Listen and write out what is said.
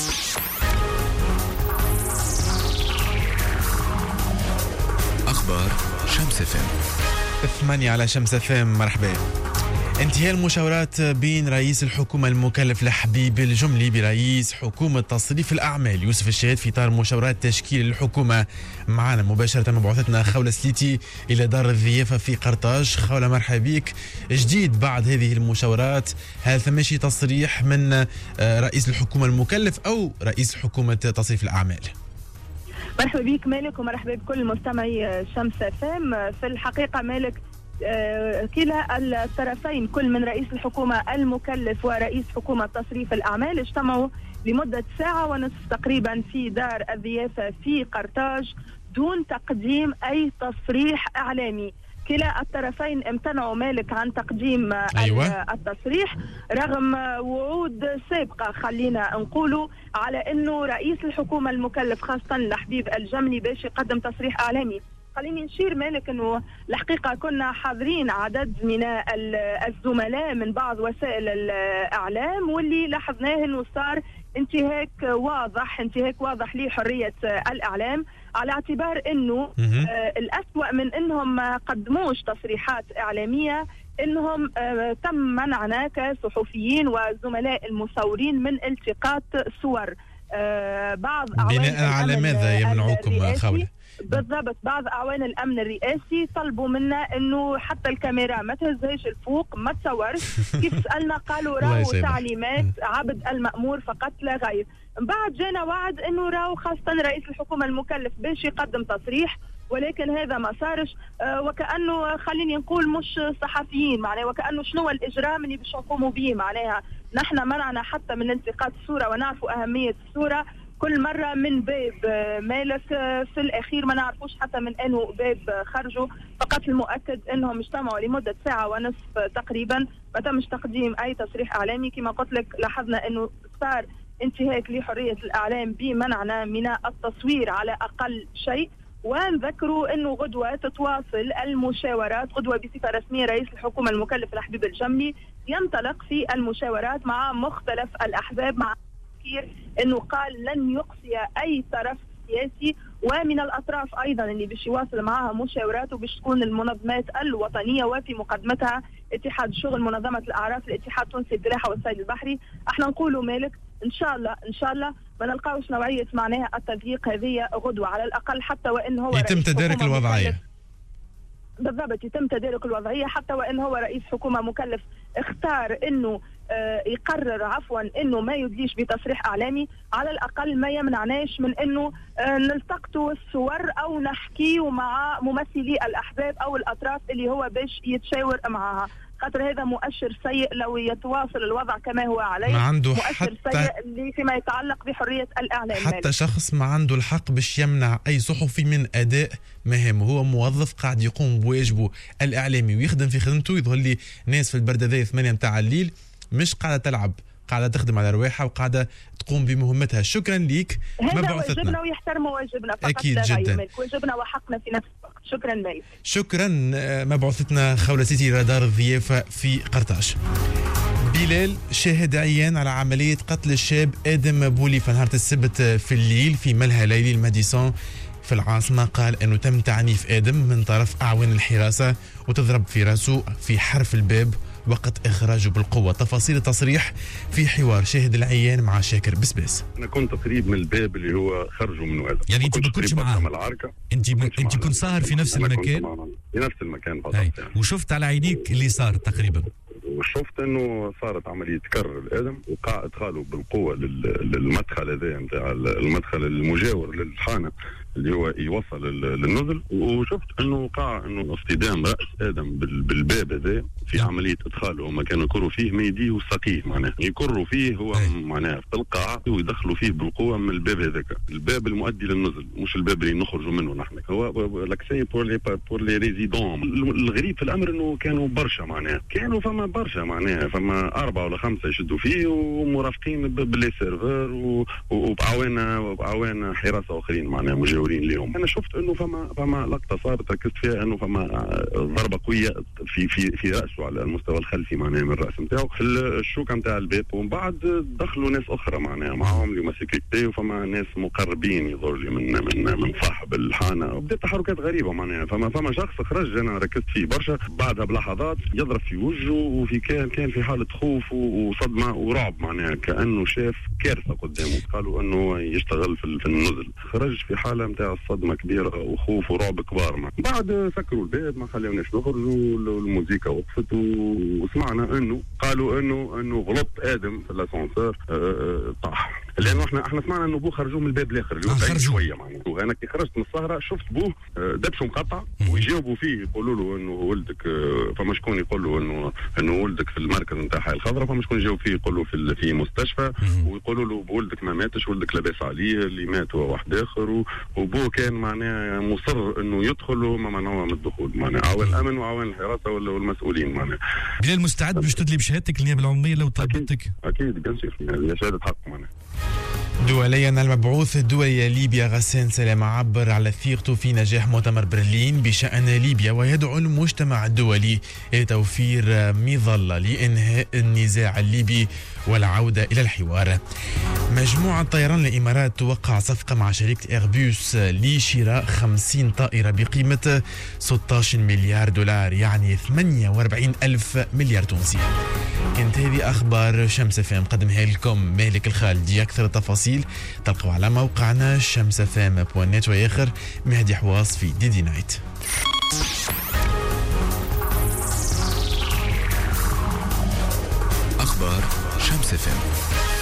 أخبار شمس FM 8 على شمس FM. مرحبا. انتهاء المشاورات بين رئيس الحكومة المكلف لحبيب الجملي برئيس حكومة تصريف الأعمال يوسف الشهيد في إطار مشاورات تشكيل الحكومة. معنا مباشرة مبعوثتنا خولة سليتي إلى دار الضيافة في قرطاج. خولة مرحبا بك. جديد بعد هذه المشاورات، هل ثمشي تصريح من رئيس الحكومة المكلف أو رئيس حكومة تصريف الأعمال؟ مرحبا بك مالك، ومرحبا بكل مستمعي شمس FM. في الحقيقة مالك كلا الطرفين كل من رئيس الحكومة المكلف ورئيس حكومة تصريف الأعمال اجتمعوا لمدة ساعة ونصف تقريبا في دار الضيافة في قرطاج دون تقديم أي تصريح إعلامي. كلا الطرفين امتنعوا مالك عن تقديم التصريح رغم وعود سابقة، خلينا نقولوا، على أنه رئيس الحكومة المكلف خاصة لحبيب الجملي باش يقدم تصريح إعلامي. خليني نشير مالك أنه الحقيقة كنا حاضرين عدد من الزملاء من بعض وسائل الإعلام، واللي لاحظناه أنه صار انتهاك واضح لحرية الإعلام، على اعتبار أنه الأسوأ من أنهم ما قدموش تصريحات إعلامية أنهم تم منعنا كصحفيين وزملاء المصورين من التقاط صور بعض بناء على ماذا يمنعوكم خولة؟ بالضبط، بعض أعوان الأمن الرئاسي طلبوا منا أنه حتى الكاميرا ما تهزهش الفوق، ما تصورش. كيف سألنا قالوا راهو تعليمات عبد المأمور فقط لا غير. بعد جانا وعد أنه راهو خاصة رئيس الحكومة المكلف باش يقدم تصريح، ولكن هذا ما صارش. وكأنه خليني نقول مش صحفيين، معناه وكأنه شنو الإجرام اللي باش نقوموا به. معناها نحن منعنا حتى من التقاط الصورة، ونعرفوا أهمية الصورة كل مرة من باب مالك. في الأخير ما نعرفوش حتى من أنه باب خرجوا، فقط المؤكد أنهم اجتمعوا لمدة ساعة ونصف تقريبا، ما تمش تقديم أي تصريح إعلامي. كما قلت لك لاحظنا أنه صار انتهاك لحرية الإعلام بمنعنا من التصوير على أقل شيء. ونذكروا أنه غدوة تتواصل المشاورات، غدوة بصفة رسمية رئيس الحكومة المكلف لحبيب الجملي ينطلق في المشاورات مع مختلف الأحزاب، مع انه قال لن يقصي اي طرف سياسي، ومن الاطراف ايضا اللي باش يواصل معها مشاوراته باش تكون المنظمات الوطنيه، وفي مقدمتها اتحاد الشغل، منظمه الاعراف، الاتحاد التونسي للفلاحه والصيد البحري. احنا نقولوا مالك ان شاء الله ما نلقاوش نوعيه معناها التضييق هذه غدوه على الاقل، حتى وان هو يتم تدارك الوضعيه. بالضبط، يتم تدارك الوضعيه حتى وان هو رئيس حكومه مكلف اختار انه يقرر انه ما يدليش بتصريح اعلامي. على الاقل ما يمنعناش من انه نلتقطوا الصور او نحكيوا مع ممثلي الاحزاب او الاطراف اللي هو باش يتشاور معها، خاطر هذا مؤشر سيء لو يتواصل الوضع كما هو عليه. ما عنده مؤشر سيء فيما يتعلق بحرية الإعلام. حتى شخص ما عنده الحق باش يمنع أي صحفي من أداء مهامه. هو موظف قاعد يقوم بواجبه الإعلامي ويخدم في خدمته. يظهر لي ناس في البردة 8 متاع الليل مش قاعدة تلعب، قاعدة تخدم على رواحها وقاعدة تقوم بمهمتها. شكرا ليك. هذا واجبنا ويحترموا واجبنا فقط. أكيد جدا، واجبنا وحقنا في نفس الوقت. شكرا مالك. شكرا. مبعوثتنا خولة سيتي إلى دار الضيافة في قرطاج. بلال شاهد عيان على عملية قتل الشاب آدم بولي في نهار السبت في الليل في ملهى ليلي الماديسون في العاصمة. قال أنه تم تعنيف آدم من طرف أعوان الحراسة وتضرب في رأسه في حرف الباب وقت إخراجه بالقوة. تفاصيل التصريح في حوار شاهد العيان مع شاكر بسباس. أنا كنت قريب من الباب اللي هو خرجوا منه آدم. يعني أنت ما كنتش معاه؟ أنت كنت ساهر في نفس المكان؟ في نفس المكان بالضبط يعني. وشفت على عينيك اللي صار تقريبا؟ وشفت انه صارت عمليه كر الادم، وقع ادخاله بالقوه للمدخل هذا نتاع المدخل المجاور للحانه اللي هو يوصل للنزل. وشفت انه وقع انه اصطدام راس ادم بالباب هذا في عمليه ادخاله. هما كانوا يكروا فيه من يديه وساقيه، معناه يكروا فيه هو معناه في القاعه ويدخلوا فيه بالقوه من الباب هذاك، الباب المؤدي للنزل، مش الباب اللي نخرجوا منه نحن. هو لاكسي بور لي ريزيدون. الغريب في الامر انه كانوا برشا، معناه كانوا فما برشا، معناها فما 4 ولا 5 يشدوا فيه ومرافقين باللي سيرفر وبعوان حراسه اخرين معناها مجاورين. المجاورين اليوم. انا شفت انه فما لقطه صارت ركزت فيها انه فما ضربه قويه في راسه على المستوى الخلفي معناها من الراس نتاعو في الشوكه نتاع الباب، ومن بعد دخلوا ناس اخرى معناها معاهم اللي هما سيكوريتي وفما ناس مقربين يظهر لي من صاحب الحانه، وبدات تحركات غريبه معناها. فما شخص خرج انا ركزت فيه برشا، بعدها بلحظات يضرب في وجهه، وفي كان في حاله خوف وصدمه ورعب معناها، كانه شاف كارثه قدامه. قالوا انه يشتغل في النزل، خرج في حاله نتاع صدمه كبيره وخوف ورعب كبار. بعد سكروا الباب ما خليوناش نخرجوا، الموسيقى وقفت وسمعنا انه قالوا انه غلط ادم في الاسانسير طاح، لانه احنا سمعنا انه بوه خرجوه من الباب الاخر اللي هو بعيد شويه معناها. وانا كي خرجت من السهره شفت بوه دبشه مقطع ويجاوبوا فيه يقولوا له انه ولدك، فما شكون يقول له انه ولدك في المركز نتاع حي الخضراء، فما شكون يجاوب فيه يقول له في مستشفى، ويقولوا له ولدك ما ماتش، ولدك لاباس عليه، اللي مات هو واحد اخر. وبوه كان معناها مصر انه يدخل وما منعوه من الدخول معناها، عوان الامن وعوان الحراسه والمسؤولين معناها. بلال مستعد باش تدلي بشهادتك النيابه العموميه لو طلبتك؟ اكيد بيان سور، هي شهاده حق معناها. دوليا، المبعوث الدولي ليبيا غسان سلامة عبر على ثقته في نجاح مؤتمر برلين بشأن ليبيا، ويدعو المجتمع الدولي لتوفير مظلة لإنهاء النزاع الليبي والعودة إلى الحوار. مجموعة طيران الإمارات توقع صفقة مع شركة إيربوس لشراء 50 طائرة بقيمة 16 مليار دولار، يعني 48 ألف مليار تونسي. كانت هذه أخبار شمس فام قدمها لكم مالك الخالدي. أكثر التفاصيل تلقوا على موقعنا shamsfm.net، وياخر مهدي حواس في ديدي نايت. أخبار شمس فام.